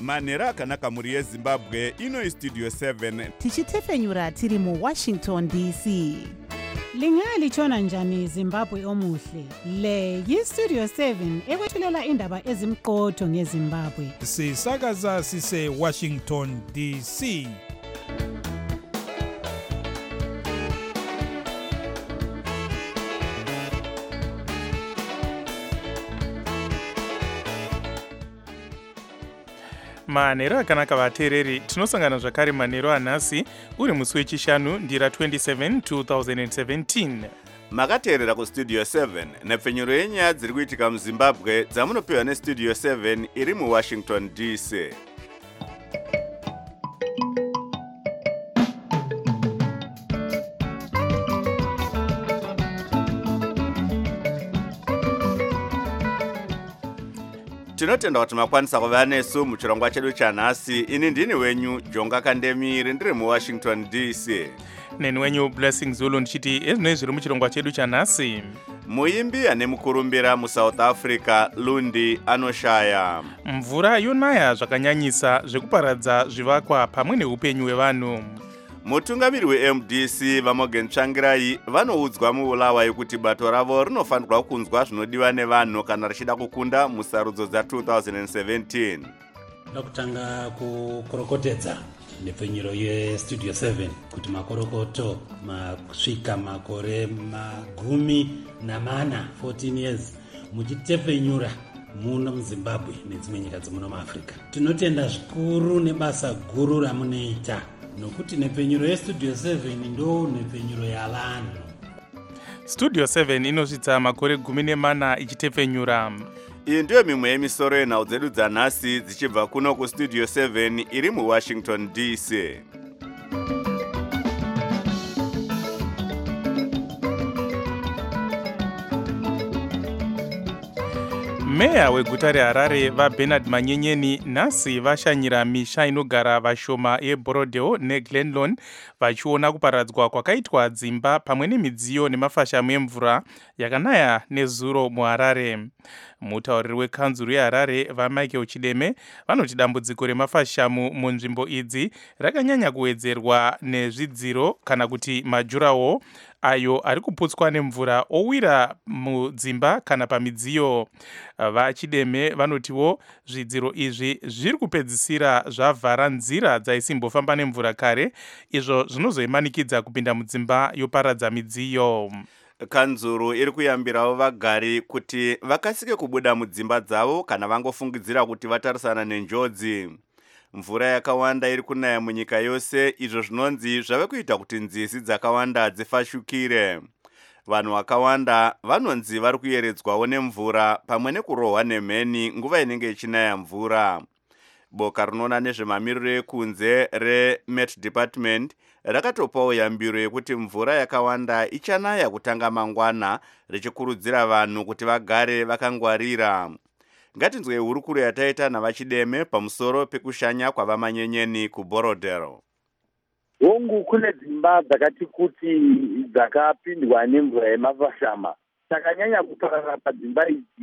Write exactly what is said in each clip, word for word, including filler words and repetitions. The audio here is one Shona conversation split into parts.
manhero akanaka muri yezimbabwe. Ino istudio seven tichitefenyura tiri mu Washington D C. Lingalitshona njani Zimbabwe omuhle? Le yistudio seven ekwethulela indaba ezimqotho ngeZimbabwe. Sisakaza sise Washington D C. Manhero akanaka vateereri, tinosangana zvakare manhero anhasi uri musi wechishanu ndira twenty-seven two thousand seventeen. makateerera kustudio seven nepfenyuro yenyaya dziri kuitika muzimbabwe dzamunopiwa nestudio seven iri muwashington D C. tinotenda kuti makwanisa kuva nesu muchirongwa chedu chanhasi. Ini ndini wenyu Jonga Kandemiri ndiri muwashington D C. Neni wenyu Blessing Zulu ndichiti ezvinoi zviri muchirongwa chedu chanhasi. Muimbi ane mukurumbira muSouth Africa Lundi anoshaya. Mvura yonaya zvakanyanyisa zvekuparadza zvivakwa pamwe neupenyu hwevanhu. Mutungamiri we-M D C Vamogen Tsvangirai vanoudzwa muBulawayo kuti bato ravo rinofanirwa kunzwa zvinodiwa nevanhu kana richida kukunda musarudzo dza two thousand seventeen. Ndakutanga kukorokotedza nepfenyuro yestudio seven kuti makorokoto masvika makore magumi namana fourteen years muchitefenyura muno muZimbabwe nedzimwe nyika dzemuno muAfrica. Tinotenda zvikuru nebasa guru ramunoita nokuti nepfenyuro yestudio seven ndo nepfenyuro yavanhu. Studio seven inosvitsa makore gumi nemana ichitefenyura. Iyi ndiyo mimwe yemisoro yenhau dzedu dzanhasi dzichibva kuno kustudio seven iri muwashington D C. Meya weguta reHarare vaBernard Manyenyeni nhasi vashanyira misha inogara vashoma yeBorodeo neGlenlone vachiona kuparadzwa kwakaitwa dzimba pamwe nemidziyo nemafashamu emvura yakanaya nezuro muHarare. Mutauriri wekanzuru yeHarare vaMichael Chideme vanoti dambudziko remafashamu munzvimbo idzi rakanyanya kuwedzerwa nezvidziro kana kuti majurawo ayo ari kuputswa nemvura owira mudzimba kana pamidziyo. VaChideme vanotiwo zvidziro izvi zviri kupedzisira zvavhara nzira dzaisimbofamba nemvura kare, izvo zvinozoimanikidza kupinda mudzimba yoparadza midziyo. Kanzuru iri kuyambirawo vagari kuti vakasike kubuda mudzimba dzavo kana vangofungidzira kuti vatarisana nenjodzi. Mvura yakawanda iri kunaya munyika yose, izvo zvinonzi zvave kuita kuti nzizi dzakawanda dzifashukire. Vanhu vakawanda vanonzi vari kuyeredzwawo nemvura pamwe nekurohwa nemheni nguva inenge ichinaya mvura. Boka rinoona nezvemamiriro ekunze reMet Department rakatopawo yambiro yekuti mvura yakawanda ichanaya kutanga mangwana, richikurudzira vanhu kuti vagare vakangwarira. Ngatinzwe hurukuro yataita navaChideme pamusoro pekushanya kwavaManyenyeni kuBorodero. Hongu kune dzimba dzakati kuti dzakapindwa nemvura yemafashama. Takanyanya kuparara padzimba idzi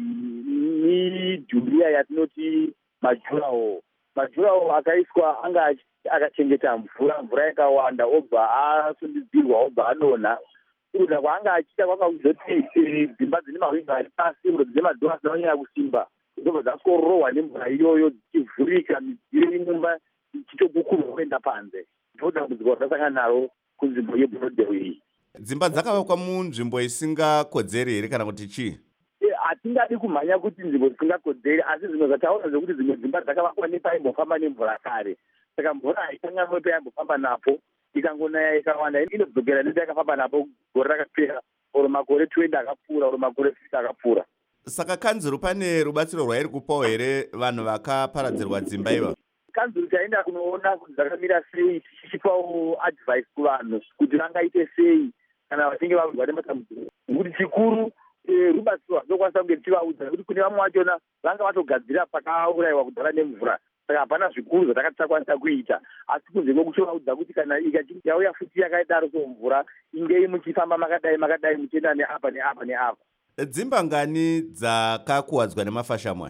midhuria yatinoti majurawo. Majurawo akaiswa anga akachengeta mvura, mvura yakawanda, obva asundidzirwa, obva adonha. Kuda kwaanga achiita kwakazoti dzimba dzine mahwindo ari pasi, dzemadhoo dzinonyanya kusimba. Ndobva dzasorohwa nemvura iyoyo dzichivhurika, midziyo imumba ichitobukurwa kuenda panze. Ndodambudziko rasangana naro kunzvimbo yeBorodeo iyi. Dzimba dzakavakwa munzvimbo isingakodzeri here kana kuti chii? Hatingadi kumhanya kuti nzvimbo dzisingakodzeri, asi zvimwe zvataona zvekuti dzimwe dzimba dzakavakwa nepaimbofamba nemvura kare. Saka mvura haitangamwe paimbofamba napo, ikangonaya ikawanda inodzokera nepayakafamba napo gore rakapera, oro makore twenty akapfuura, oro makore fifty akapfuura. Saka kanzuru pane rubatsiro rwairi kupawo here vanhu vakaparadzirwa dzimba iva? Kanzuru taenda kunoona kuti dzakamira sei, tichipawo advice kuvanhu kuti vangaite sei kana vachinge vawirwa nematambudziko. Kuti chikuru rubatsiro rwatokwanisa kunge tichivaudza kuti kune vamwe vachona vanga vatogadzira pakaurayiwa kudhara nemvura. Saka hapana zvikuru zvatakati takwanisa kuita, asi kunze kwekuchivaudza kuti kana yauya futi yakaidaro somvura ingei muchifamba makadai makadai muchienda neapa neapa neapa. Dzimba ngani dzakakuwadzwa nemafashamu aya?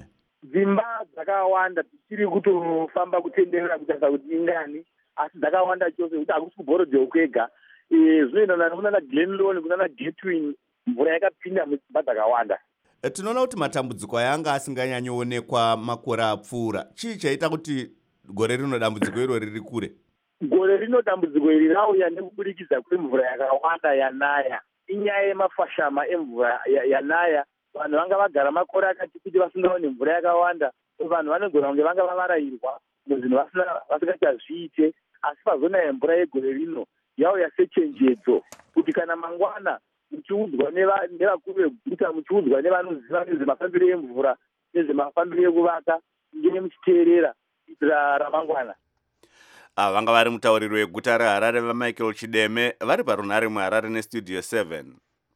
dzimba dzakawanda tichiri kutofamba kutenderera kutarisa kuti ingani, asi dzakawanda chose kuti hakusi kuBorodeo kwega. Zvinoendana kunana Glenlone, kunana Gateway, mvura yakapinda mudzimba dzakawanda. Tinoona kuti matambudziko aya anga asinganyanyoonekwa makore apfuura. Chii chaita kuti gore rino dambudziko irori riri kure? Gore rino dambudziko iri rauya nekubudikidza kwemvura yakawanda yanaya. Inyaya yemafashama emvura yanaya. Vanhu vanga vagara makore akati kuti vasingaoni mvura yakawanda. Vanhu vanogona kunge vanga vavarairwa muzvinhu vasingachazviite. Asi pazonaya mvura yegore rino yauya sechenjedzo kuti kana mangwana muchiudzwa nevakuru veguta, muchiudzwa nevanoziva nezvemafambiro emvura nezvemafambiro ekuvaka, ngene muchiteerera kuitira ramangwana. Ava vanga vari mutauriri weguta reHarare vaMichael Chideme vari parunhare muHarare nestudio seven.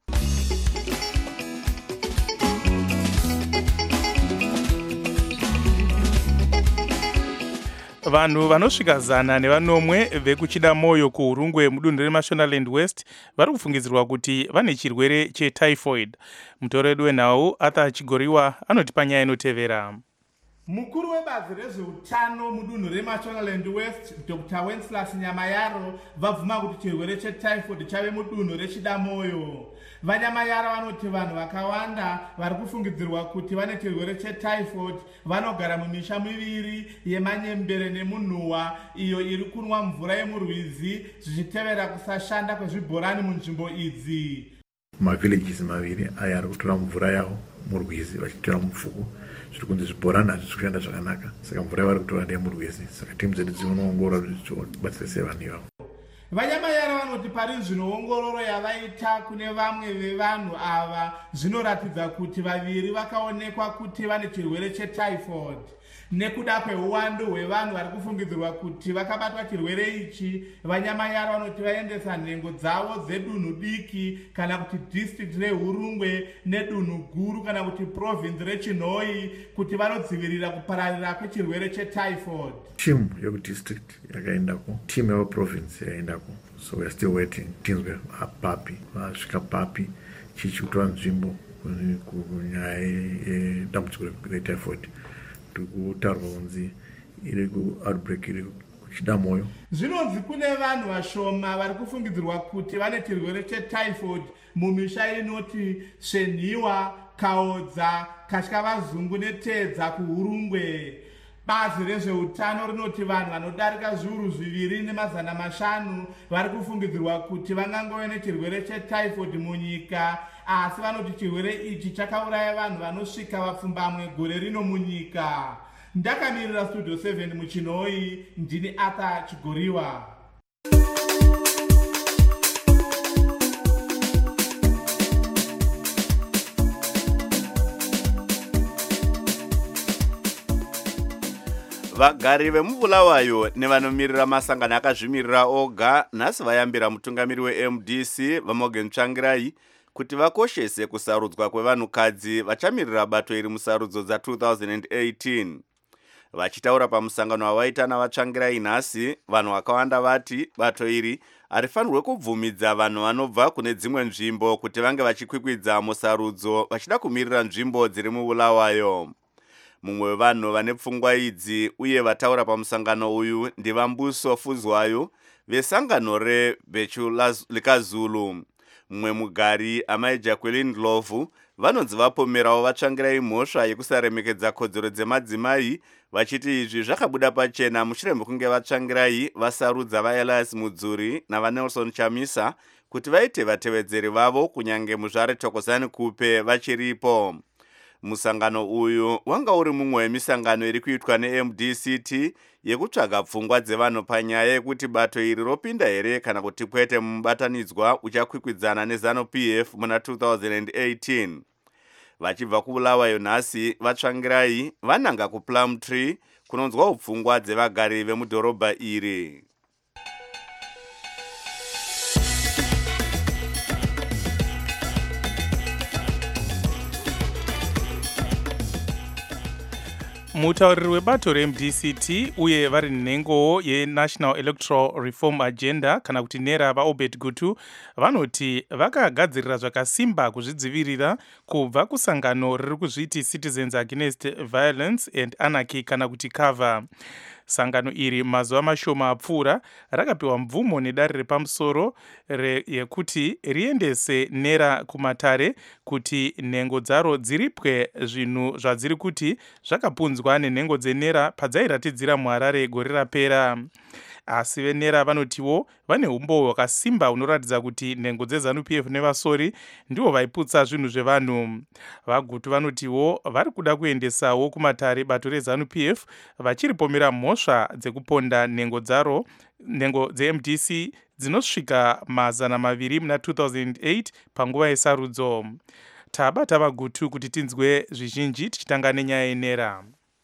Vanhu vanosvika zana nevanomwe vekuchida moyo kuHurungwe mudunhu reMashonaland West vari kufungidzirwa kuti vane chirwere chetyphoid. Mutoredu wenhau Arthur Chigoriwa anotipa nyaya inotevera. Mukuru webazi rezveutano mudunhu reMashonaland West Doctor Wenceslas Nyamayaro vabvuma kuti chirwere chetyphoid chave mudunhu rechida moyo. Vanyamayaro vanoti vanhu vakawanda vari kufungidzirwa kuti vane chirwere chetyphoid vanogara mumisha miviri yeManyembere neMunhuwa iyo iri kunwa mvura yemurwizi zvichitevera kusashanda kwezvibhorani munzvimbo idzi. Mavillages maviri aya ari kutora mvura yawo murwizi vachitora mupfuku. Zviri kunzi zvibhorani hazvisi kushanda zvakanaka, saka mvura yavari kutora ndeyemurwizi. Saka timu dzedu dzinoongorora kuti tibatsire sei vanhu ivavo. Vanyamayaro vanoti pari zvino ongororo yavaita kune vamwe vevanhu ava zvinoratidza kuti vaviri vakaonekwa kuti vane chirwere chetyphoid. Nekuda kweuwandu hwevanhu vari kufungidzirwa kuti vakabatwa chirwere ichi, Vanyamayaro vanoti vaendesa nhengo dzavo dzedunhu diki kana kuti district reHurungwe nedunhu guru kana kuti province reChinhoi kuti vanodzivirira kupararira kwechirwere chetyphoid. Team yekudistrict yakaendako, team yeprovince yakaendako. So we are still waiting. Tinzwe Papi, vasvika Papi chichitora nzvimbo kunyaya yedambudziko retyphoid. Kutaurwa kunzi iri kuoutbreak iri kuchida moyo. Zvinonzi kune vanhu vashoma vari kufungidzirwa kuti vane chirwere chetyphoid mumisha inoti Svenhiwa, Kaodza, Katyavazungu neTedza kuHurungwe. Bazi rezveutano rinoti vanhu vanodarika zviuru zviviri nemazana mashanu vari kufungidzirwa kuti vangangove nechirwere chetyphoid munyika, asi vanoti chirwere ichi chakauraya vanhu vanosvika vapfumbamwe gore rino munyika. Ndakamirira studio seven muChinhoi, ndini Arthur Chigoriwa. Vagari vemubulawayo nevanomirira masangano akazvimirira oga nhasi vayambira mutungamiri weM D C vaMorgan Tsvangirai kuti vakoshese kusarudzwa kwevanhukadzi vachamirira bato iri musarudzo dza two thousand eighteen. Vachitaura pamusangano wavaita navatsvangirai nhasi, vanhu vakawanda vati bato iri harifanirwe kubvumidza vanhu vanobva kune dzimwe nzvimbo kuti vange vachikwikwidza musarudzo vachida kumirira nzvimbo dziri mubulawayo. Mumwe wevanhu vane pfungwa idzi uye vataura pamusangano uyu ndiVambuso Fuzwayo vesangano reBhechu likaZulu. Mumwe mugari amai Jacqueline Ndlovu vanonzi vapomerawo vatsvangirai mhosva yekusaremekedza kodzero dzemadzimai, vachiti izvi zvakabuda pachena mushure mekunge vatsvangirai vasarudza vaElias Mudzuri navaNelson Chamisa kuti vaite vatevedzeri vavo kunyange muzvare Thokozani Kupe vachiripo. Musangano uyu wanga uri mumwe wemisangano iri kuitwa neM D C T yekutsvaga pfungwa dzevanhu panyaya yekuti bato iri ropinda here kana kuti kwete mubatanidzwa uchakwikwidzana neZanu-P F muna two thousand eighteen. Vachibva kubulawayo nhasi, vatsvangirai vananga kuPlumtree kunonzwa pfungwa dzevagari vemudhorobha iri. mutauriri webato re M D C T uye vari nhengo yeNational Electoral Reform Agenda kana kuti NERA vaObed Gutu vanoti vakagadzirira zvakasimba kuzvidzivirira kubva kusangano riri kuzviti Citizens Against Violence and Anarchy kana kuti COVER. Sangano iri mazuva mashoma apfuura rakapiwa mvumo nedare repamusoro yekuti riendese NERA kumatare kuti nhengo dzaro dziripwe zvinhu zvadziri kuti zvakapunzwa nenhengo dzeNERA padzairatidzira muHarare gore rapera. Asi veNERA vanotiwo vane umbo hwakasimba hunoratidza kuti nhengo dzeZANU P F nevasori ndivo vaiputsa zvinhu zvevanhu. VaGutu vanotiwo vari kuda kuendesawo kumatare bato reZANU P F vachiripomera mhosva dzekuponda nhengo dzaro nhengo dze-M D C dzinosvika mazana maviri muna two thousand eight panguva yesarudzo. Tabata vaGutu kuti tinzwe zvizhinji tichitanga nenyaya yeNERA.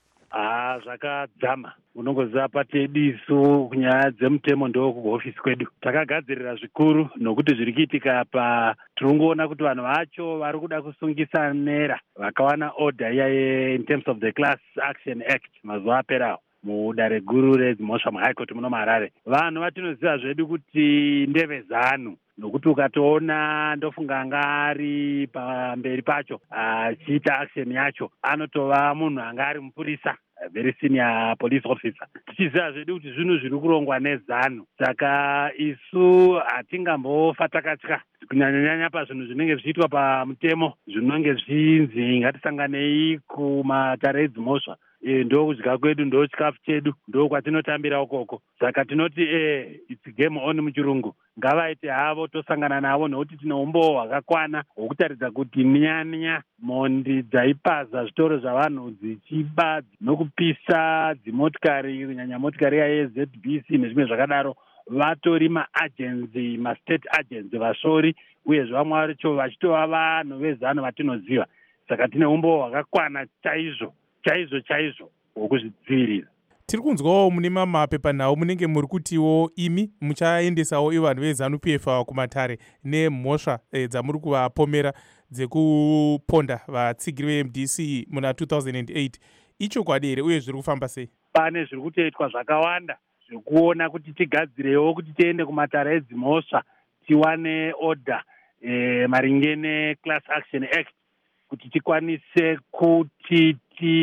Ah, zvakadzama. Unongoziva patedisu kunyaya dzemutemo ndo kuhofisi kwedu. Takagadzirira zvikuru nokuti zviri kuitika apa tirongoona kuti vanhu vacho vari kuda kusungisa NERA vakawana order iya in terms of the Class Action Act mazuva aperawo mudare guru redzimhosva muHigh Court muno muHarare. Vanhu vatinoziva zvedu kuti ndeve ZANU nokuti ukatoona ndofunga ngari pamberi pacho achiita action yacho anotova munhu anga ari mupurisa, very senior police officer. Tichiziva zvedu kuti zvinhu zviri kurongwa neZANU, saka isu hatingambofa takatya kunyanyanyanya pazvinhu zvinenge zvichiitwa pamutemo zvinenge zvinzi ngatisanganei kumatare edzimhosva. E, ndo kudya kwedu ndo chikafu chedu ndo kwatinotambira ukoko. Saka tinoti eh it's game on muchirungu. Ngavaite havo tosangana navo nokuti tine umbo hwakakwana hwokutaridza kuti nyanya mondi dzaipaza zvitoro zvavanhu dzichiba nokupisa dzimotikari kunyanya motikari yeZ B C nezvimwe zvakadaro vatori maagency mastate agency vasori uyezve vamwe vacho vachitova vanhu veZANU vatinoziva. Saka tine umbo hwakakwana chaizvo chaizvo chaizvo hwokuzvidzivirira. Tiri kunzwawo mune mamapepanhau munenge muri kutiwo imi muchaendesawo ivo vanhu veZANU P F ava kumatare nemhosva e, dzamuri kuvapomera dzekuponda vatsigiri ve-M D C muna two thousand eight. Ichokwadi here uye zviri kufamba sei? Pane zviri kutoitwa zvakawanda zvekuona kuti tigadzirewo kuti tiende kumatare edzimhosva tiwane order e, maringe neClass Action Act kuti tikwanise kuti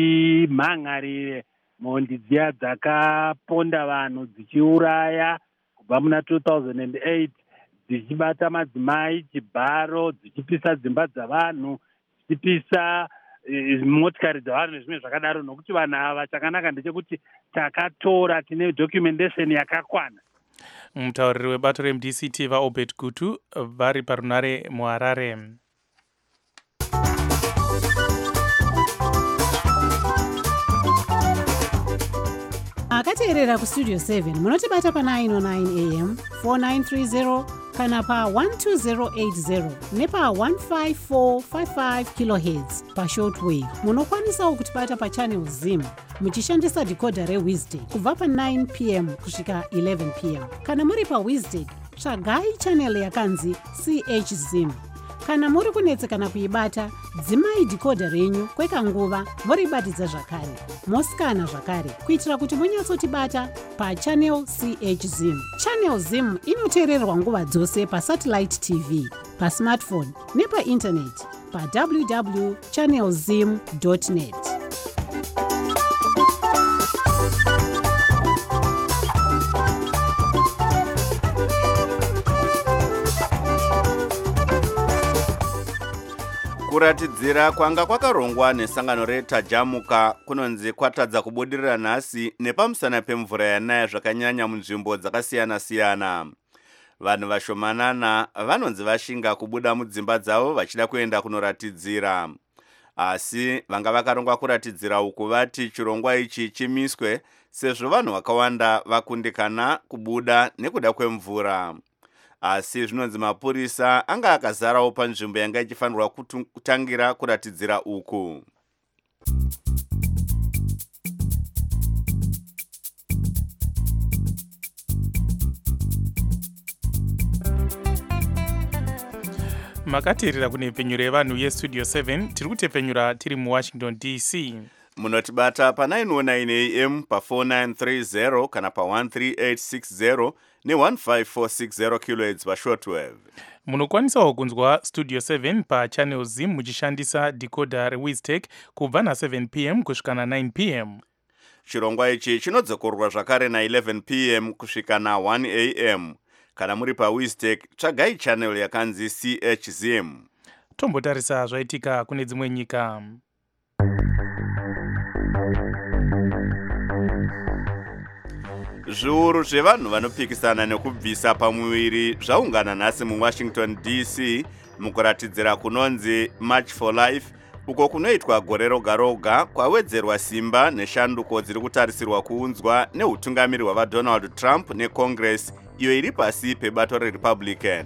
timhangarire mhondi dziya dzakaponda vanhu dzichiuraya kubva muna two thousand eight dzichibata madzimai chibharo dzichipisa dzimba dzavanhu dzichipisa e, motikari dzavanhu nezvimwe zvakadaro nokuti vanhu ava chakanaka ndechekuti takatora tine documentation yakakwana. Mutauriri webato re-M D C T vaObed Gutu vari parunare muHarare. akateerera kustudio seven munotibata pa nine oh nine a m four nine three zero kana pa one two zero eight zero nepa one five four five five kilohertz pashortwave. Munokwanisawo kutibata pa channel Zim muchishandisa decoder reWizard kubva pa nine p m kusvika eleven p m Kana muri pa Wizard tsvagai channel yakanzi C H Zim. Kana muri kunetsekana kuibata dzimai decoder renyu kwekanguva moribatidza zvakare mosikana zvakare kuitira kuti munyatsotibata pachannel C H Zim. Channel Zim inoteererwa nguva dzose pasatellite T V, pasmartphone nepaintaneti pa w w w dot channel zim dot net. Kuratidzira kwanga kwakarongwa nesangano reTajamuka kunonzi kwatadza kubudirira nhasi nepamusana pemvura yanaya zvakanyanya munzvimbo dzakasiyana-siyana. Vanhu vashomanana vanonzi vashinga kubuda mudzimba dzavo vachida kuenda kunoratidzira. Asi vanga vakarongwa kuratidzira uku vati chirongwa ichi chimiswe sezvo vanhu vakawanda vakundikana kubuda nekuda kwemvura. Asi zvinonzi mapurisa anga akazarawo panzvimbo yanga ichifanirwa kutangira kuratidzira uku. Makateerera kune penyuro yevanhu yestudio seven tiri kutepfenyura tiri muWashington D C. munotibata pa nine oh nine a m pa four nine three zero kana pa one three eight six zero ne one five four six zero kilohertz pa shortwave. Munokwanisawo kunzwa Studio seven pa channel Z muchishandisa decoder Wiztech kubva na seven p m kusvika na nine p m. Chirongwa ichi chinodzokorwa zvakare na eleven p m kusvika na one a m. Kana muri pa Wiztech tsvagai channel yakanzi C H Z M. Tombotarisa zvaitika kune dzimwe nyika. Zviuru zvevanhu vanopikisana nekubvisa pamuviri zvaungana nhasi muWashington D C mukuratidzira kunonzi March for Life, uko kunoitwa gore roga roga kwawedzerwa simba neshanduko dziri kutarisirwa kuunzwa neutungamiri hwava Donald Trump neCongress iyo iri pasi pebato reRepublican.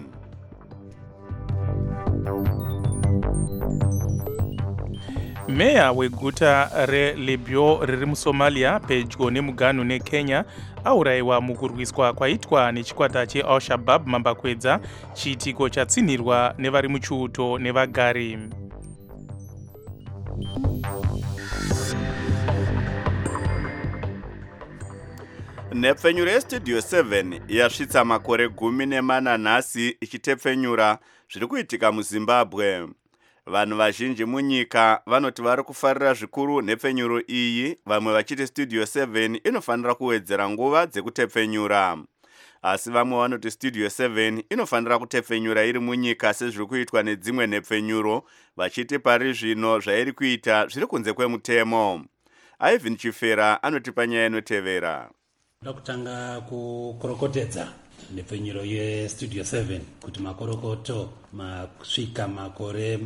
Meya weguta reLibyo riri muSomalia pedyo nemuganu neKenya aurayiwa mukurwiswa kwaitwa nechikwata cheAl-Shabaab mambakwedza, chiitiko chatsinirwa nevari muchiuto nevagari. Nhepfenyuro yeStudio seven yasvitsa makore gumi nemana nhasi ichitepfenyura zviri kuitika muZimbabwe. Vanhu vazhinji munyika vanoti vari kufarira zvikuru nhepfenyuro iyi, vamwe vachiti Studio seven inofanira kuwedzera nguva dzekutepfenyura. Asi vamwe vanoti Studio seven inofanira kutepfenyura iri munyika sezviri kuitwa nedzimwe nhepfenyuro, vachiti pari zvino zvairi kuita zviri kunze kwemutemo. Ivan Chifera anotipa nyaya inotevera. Ndakutanga kukorokotedza nhepfenyuro yeStudio seven kuti makorokoto masvika makore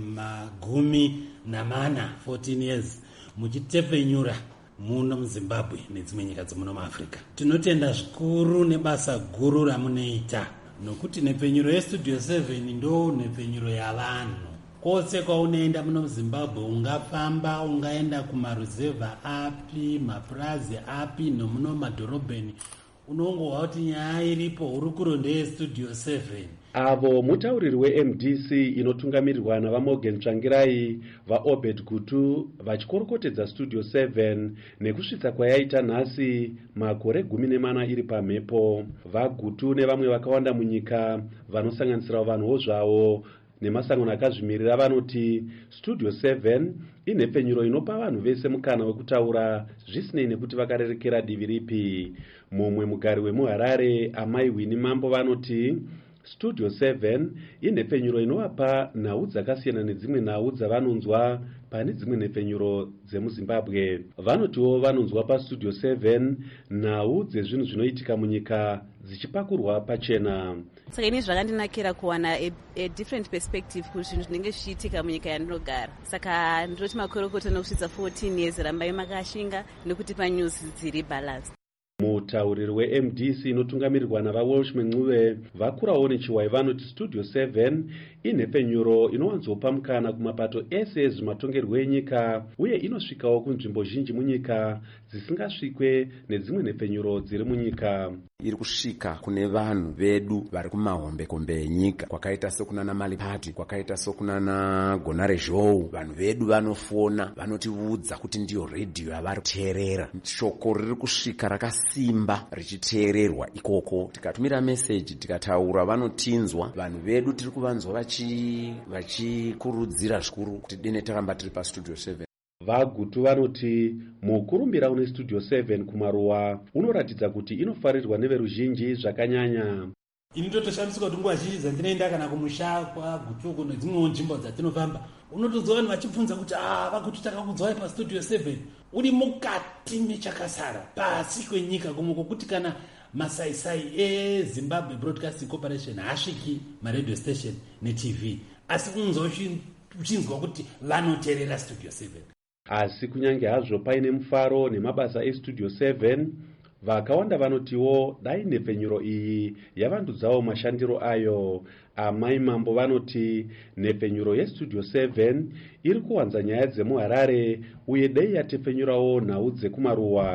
magumi namana fourteen years muchitepfenyura muno muZimbabwe nedzimwe nyika dzemuno muAfrica. Tinotenda zvikuru nebasa guru ramunoita, nokuti nhepfenyuro yeStudio seven ndo nhepfenyuro yavanhu. Kwose kwaunoenda muno muZimbabwe, ungafamba ungaenda kumaruzevha api, mapurazi api nomuno madhorobheni, unongozwa kuti nyaya iripo uri kuronda yeStudio seven. Avo mutauriri weM D C inotungamirirwa navaMorgan Tsvangirai vaObed Gutu vachikorokotedza Studio seven nekusvitsa kwayaita nhasi makore gumi nemana iri pamhepo. VaGutu nevamwe vakawanda munyika vanosanganisira vanhuwo zvavo nemasangano akazvimirira vanoti Studio seven inhepfenyuro inopa vanhu vese mukana wekutaura zvisinei nekuti vakarerekera divi ripi. Mumwe mugari wemuHarare Amai Winnie Mambo vanoti Studio seven inhepfenyuro inovapa nhau dzakasiyana nedzimwe nhau dzavanonzwa pane dzimwe nhepfenyuro dzemuZimbabwe. Vanotiwo vanonzwa paStudio seven nhau dzezvinhu zvinoitika munyika dzichipakurwa pachena. Saka ini zvakandinakira kuwana a, a different perspective kuti zvinhu zvinenge zvichiitika munyika yandinogara. Saka ndinoti makorokoto nokusvitsa fourteen years rambai makashinga nekuti panews dziri balanced. Mutauriri weM D C inotungamirirwa navaWelshman Ncube vakurawo nechiwai vanoti Studio seven inhepfenyuro inowanzopa mukana kumapato ese ezvematongerwo enyika uye inosvikawo kunzvimbo zhinji munyika dzisingasvikwe nedzimwe nhepfenyuro dziri munyika. Iri kusvika kune vanhu vedu vari kumahombekombe enyika, kwakaita sekunana Malipati, kwakaita sekunana Gonare Zhou. Vanhu vedu vanofona, vanotiudza kuti ndiyo redhiyo yavari kuteerera. Shoko riri kusvika rakasimba richiteererwa ikoko. Tikatumira meseji tikataura vanotinzwa. Vanhu vedu tiri kuvanzwa vachi vachikurudzira zvikuru kuti dine takamba tiri paStudio seven. VaGutu vanoti mukurumbira une Studio seven kumaruwa unoratidza kuti inofarirwa neveruzhinji zvakanyanya. Ini ndotoshamisa kuti nguva zhinji dzandinoenda kana kumusha kwaGutu nedzimwewo nzvimbo dzatinofamba, unotodzoa vanhu vachibvunza kuti ah vaGutu takakudzwai paStudio seven. Uri mukati mechakasara pasi kwenyika kumwe kwokuti kana masaisai eZimbabwe Broadcasting Corporation hasviki maradio station neTV, asi unonzwa uchinzwa kuti vanoteerera Studio seven. Asi kunyange hazvo paine mufaro nemabasa eStudio seven, vakawanda vanotiwo dai nhepfenyuro iyi yavandudzawo mashandiro ayo. Amai Mambo vanoti nhepfenyuro yeStudio seven iri kuwanza nyaya dzemuHarare uye dai yatepfenyurawo nhau dzekumaruwa.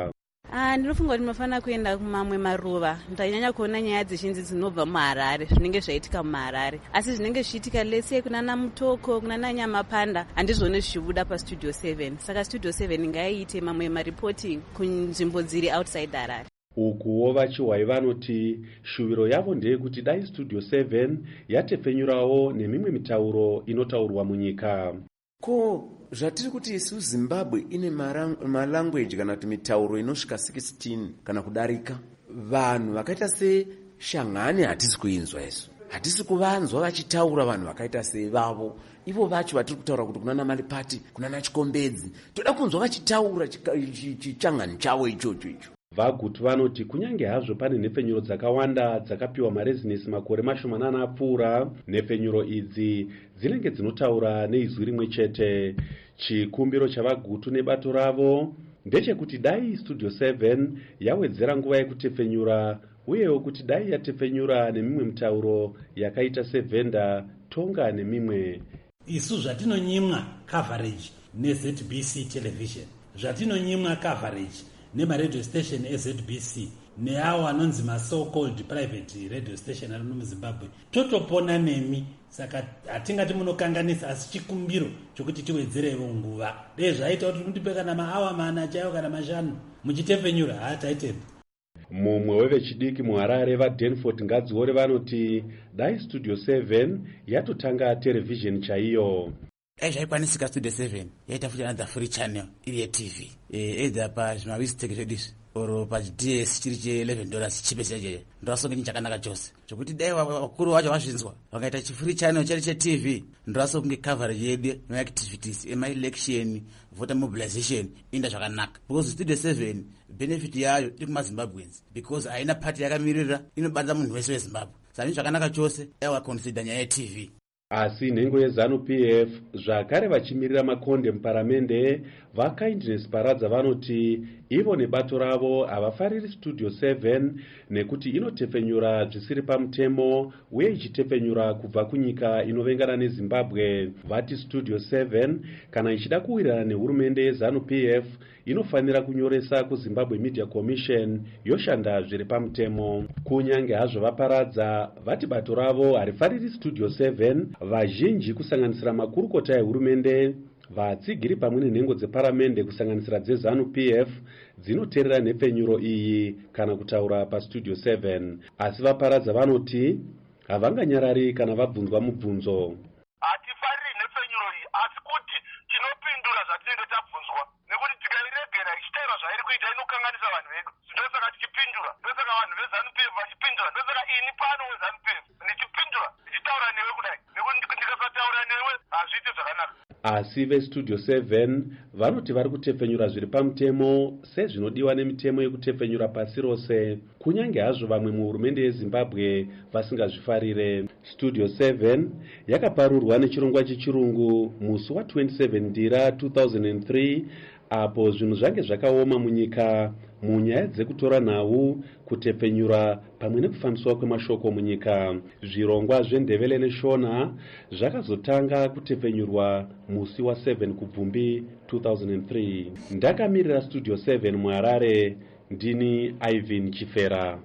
Ah, ndinofunga kuti munofanira kuenda kumamwe maruva. Ndanyanya kuona nyaya dzizhinji dzinobva muHarare, zvinenge zvaitika muHarare. Asi zvinenge zvichiitika lese kunana Mutoko, kunana Nyamapanda, handizvone zvichibuda pastudio seven. Saka studio seven ngaiite mamwe maripoti kunzvimbo dziri outside Harare. Ukuwo vachiwai vanoti shuviro yavo ndeyekuti dai studio seven yatepfenyurawo nemimwe mitauro inotaurwa munyika. Ko zvatiri kuti isu Zimbabwe ine malanguage kana kuti mitauro inosvika sixteen kana kudarika. Vanhu vakaita se Shangani hatisi kuinzwa isu. Hatisi kuvanzwa vachitaura vanhu vakaita sevavo. Ivo vacho vatiri kutaura kuti kunana Malipati, kunana Chikombedzi. Toda kunzwa vachitaura chichangani chavo ichocho icho. Vagutu vanoti kunyange hazvo pane nhepfenyuro dzakawanda dzakapiwa marezinesi makore mashomanana apfuura, nhepfenyuro idzi dzinenge dzinotaura neizwi rimwe chete. Chikumbiro chavagutu nebato ravo ndechekuti dai studio seven yawedzera nguva yekutepfenyura, uyewo kuti dai yatepfenyura nemimwe mitauro yakaita sevhenda, tonga nemimwe. Isu zvatinonyimwa coverage neZ B C television, zvatinonyimwa coverage nemaredio station eZ B C neawo anonzi ma-so called private radio station ari muZimbabwe, totopona nemi. Saka hatingati munokanganisa, asi chikumbiro chokuti tiwedzerewo nguva. Dei zvaita kuti mutipe kana maawa mana chaiwo kana mashanu muchitepfenyura, hataitepo. Mumwe wevechidiki muHarare vaDanford Ngadziore vanoti dai studio seven yatotanga television chaiyo. Dai zvaikwanisika studio seven yaita futi another free channel iri yeTV, either pazvimawisi zvedizvi oro paD S chiri che eleven dollars chipesi chacho. Ndosonge chakanaka chose chokuti dai vakuru vacho vazvinzwa vakaita chifree channel chari cheTV, ndosonge coverage yedu neactivities ema-election, voter mobilization inda zvakanaka. Because studio seven benefit yayo iri kumaZimbabweans, because haina party yakamirira, inobatsira munhu wese weZimbabwe. Saka zvakanaka chose ewa consider nyaya yeTV. Asi nhengo yeZanu-P F zvakare vachimirira makonde muparamende vaKindness Paradza vanoti ivo nebato ravo havafariri studio seven nekuti inotepfenyura zvisiri pamutemo uye ichitepfenyura kubva kunyika inovengana neZimbabwe. Vati studio seven kana ichida kuwirirana nehurumende yeZanu-P F inofanira kunyoresa kuZimbabwe Media Commission yoshanda zviri pamutemo. Kunyange hazvo vaparadza vati bato ravo harifariri studio seven, vazhinji kusanganisira makurukota ehurumende, vatsigiri pamwe nenhengo dzeparamende kusanganisira dzeZanu-P F dzinoteerera nhepfenyuro iyi kana kutaura pastudio seven. Asi vaparadza vanoti havanganyarari kana vabvunzwa mubvunzo. Hatifariri nhepfenyuro iyi, asi kuti tinopindura zvatinenge tabvunzwa, nekuti tikairegera ichitaura zvairi kuita inokanganisa vanhu vedu. Ndosaka tichipindura, ndosaka vanhu veZanu-P F vachipindura, ndosaka ini pano weZanu-P F ndichipindura ndichitaura newe kudai, nekuti ndikasataura newe hazviiti zvakanaka. Asi vestudio seven vanoti vari kutepfenyura zviri pamutemo sezvinodiwa nemitemo yekutepfenyura pasi rose, kunyange hazvo vamwe muhurumende yeZimbabwe vasingazvifarire. Studio seven yakaparurwa nechirongwa chechirungu musi wa27 Ndira two thousand three, apo zvinhu zvange zvakaoma munyika munyaya dzekutora nhau, kutepfenyura pamwe nekufambiswa kwemashoko munyika. Zvirongwa zveNdebele neShona zvakazotanga kutepfenyurwa musi wa7 Kubvumbi two thousand three. Ndakamirira studio seven muHarare, ndini Ivan Chifera.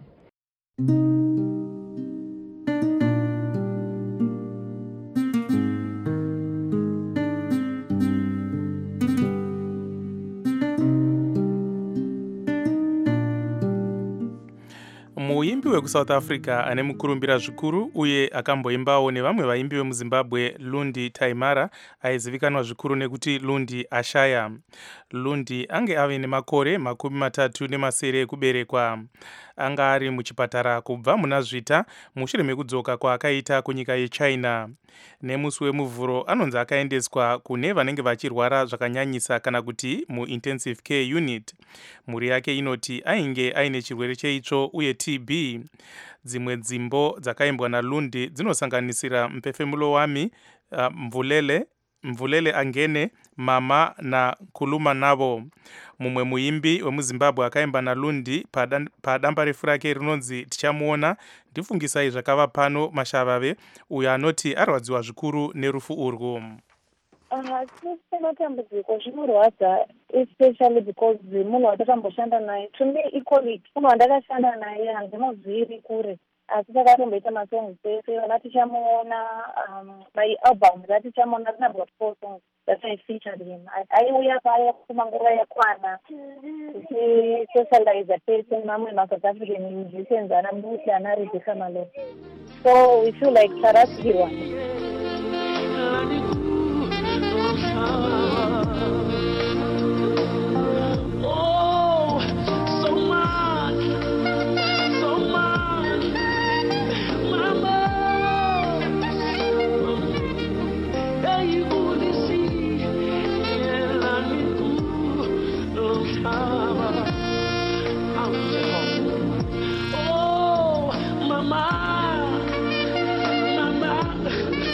Muimbi wekuSouth Africa ane mukurumbira zvikuru uye akamboimbawo nevamwe vaimbi vemuZimbabwe Lundi Taimara aizivikanwa zvikuru nekuti Lundi Ashaya. Lundi ange ave nemakore makumi matatu nemasere ekuberekwa. Anga ari muchipatara kubva muna zvita mushure mekudzoka kwaakaita kunyika yeChina. Nemusi wemuvhuro anonzi akaendeswa kune vanenge vachirwara zvakanyanyisa kana kuti muintensive care unit. Mhuri yake inoti ainge aine chirwere cheitsvo uye T B. Dzimwe dzimbo dzakaimbwa naLundi dzinosanganisira Mpefemulo wami, uh, mvulele mvulele angene, mama na kuluma navo. Mumwe muimbi wemuZimbabwe akaimba naLundi padamba refu rake rinonzi tichamuona ndifungisai zvakava pano mashavave, uyo anoti arwadziwa zvikuru nerufu urwu. Hasi matambudziko zvinorwadza, especially because munhu watakamboshanda naye, to me equally munhu wandakashanda naye handimuzviri kure, asi takatomboita masongs ese, vana tichamuona maialbum atichamuona rina about four songs that I featured him. Aiuya paya kumanguva yakwana tichisocialize pese mamwe ma-South African musicians ana Mbusi ana Rebecca Malo. So we feel like tarasikirwa. Oh, so much, so much, Mama. There you would see, yeah, I need to oh, Mama, Mama.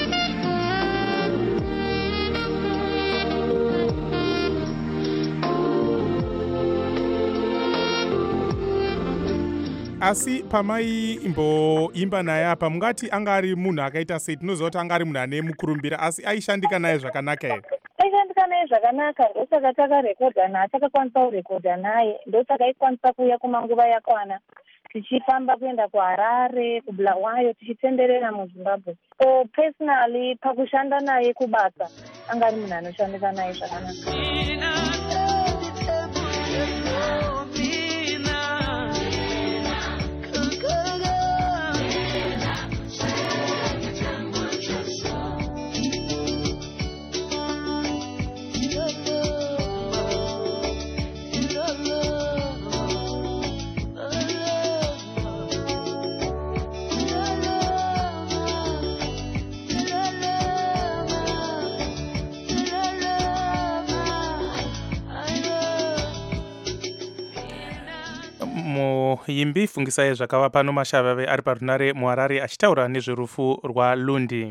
Asi pamai imboimba naye apa mungati anga ari munhu akaita sei? Tinoziva kuti anga ari munhu ane mukurumbira, asi aishandika naye zvakanaka here? Aishandika naye zvakanaka, ndosaka takarekodha naye, takakwanisa kurekodha naye, ndosaka aikwanisa kuuya kumanguva yakwana tichifamba kuenda kuHarare, kuBulawayo, tichitenderera muZimbabwe. So personally pakushanda naye kubasa anga ari munhu anoshandika naye zvakanaka. Muimbi fungisai zvakava pano Mashavave ari parunare muHarare achitaura nezverufu rwaLundi.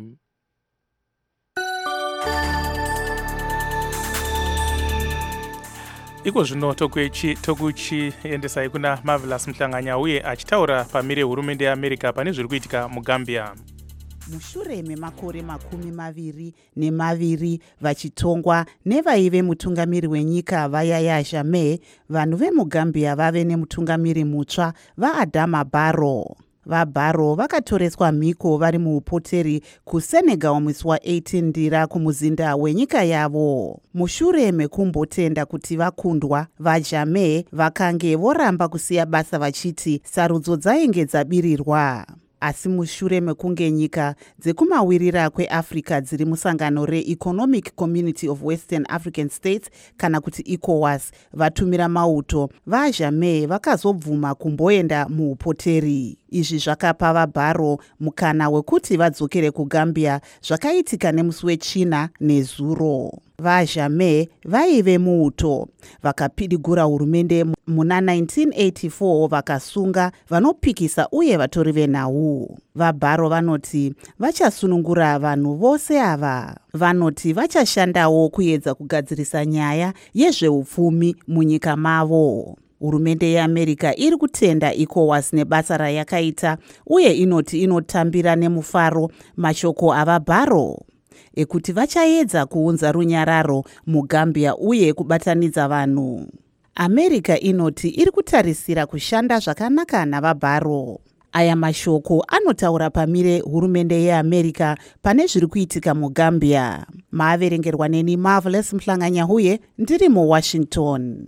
Iko zvino tokuchiendesai kuna Marvelous Mhlanganya uye achitaura pamire hurumende yeAmerica pane zviri kuitika muGambia. Mushure memakore makumi maviri nemaviri vachitongwa nevaive mutungamiri wenyika vaYahya Jammeh, vanhu vemuGambia vave nemutungamiri mutsva vaAdama Barrow. VaBarrow vakatoreswa mhiko vari muupoteri kuSenegal musi wa-eighteen ndira kumuzinda wenyika yavo. Mushure mekumbotenda kuti vakundwa, vaJammeh vakange voramba kusiya basa vachiti sarudzo dzainge dzabirirwa. Asi mushure mekunge nyika dzekumawirira kweAfrica dziri musangano re-Economic Community of Western African States kana kuti ECOWAS vatumira mauto, vaJammeh vakazobvuma kumboenda muupoteri. Izvi zvakapa vaBarrow mukana wekuti vadzokere kuGambia zvakaitika nemusi weChina nezuro. VaJammeh vaive muuto, vakapidigura hurumende muna nineteen eighty-four vakasunga vanopikisa uye vatori venhau. VaBarrow vanoti vachasunungura vanhu vose ava. Vanoti vachashandawo kuedza kugadzirisa nyaya yezveupfumi munyika mavo. Hurumende yeAmerica iri kutenda ECOWAS nebasa rayakaita uye inoti inotambira nemufaro mashoko avaBarrow ekuti vachaedza kuunza runyararo muGambia uye kubatanidza vanhu. America inoti iri kutarisira kushanda zvakanaka navaBarrow. Aya mashoko anotaura pamire hurumende yeAmerica pane zviri kuitika muGambia. Maaverengerwa neni Marvelous Mhlanganya uye ndiri muWashington.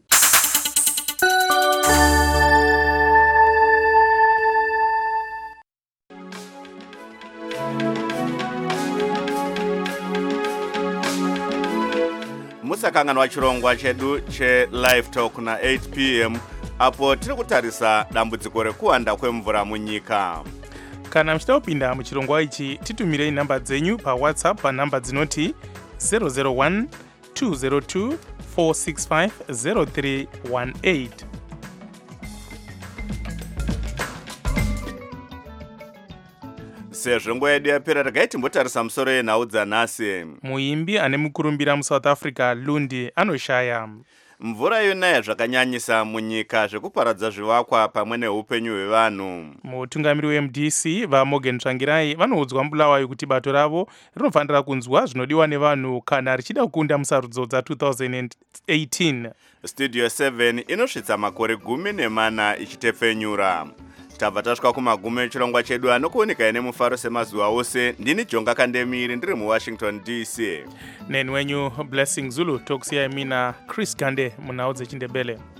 Musakanganwa chirongwa chedu che live talk na eight p m apo tiri kutarisa dambudziko rekuwanda kwemvura munyika. Kana muchida kupinda muchirongwa ichi titumirei namba dzenyu paWhatsApp panamba dzinoti zero zero one two zero two four six five zero three one eight. Sezvo nguva yedu yapera takai timbotarisa musoro yenhau dzanhasi. Muimbi ane mukurumbira muSouth Africa Lundi anoshaya. mvura yonaya zvakanyanyisa munyika zvekuparadza zvivakwa pamwe neupenyu hwevanhu. Mutungamiri we M D C vaMorgan Tsvangirai vanoudzwa Bulawayo kuti bato ravo rinofanira kunzwa zvinodiwa nevanhu kana richida kukunda musarudzo dza two thousand eighteen. Studio seven inosvitsa makore gumi nemana ichitepfenyura. Tabva tasvika kumagumo echirongwa chedu anokuoneka nemufaro semazuva ose. Ndini Jonga Kandemiri ndiri muWashington D C. Neni wenyu Blessing Zulu tokusiyai mina Chris Gande munhau dzechindebele.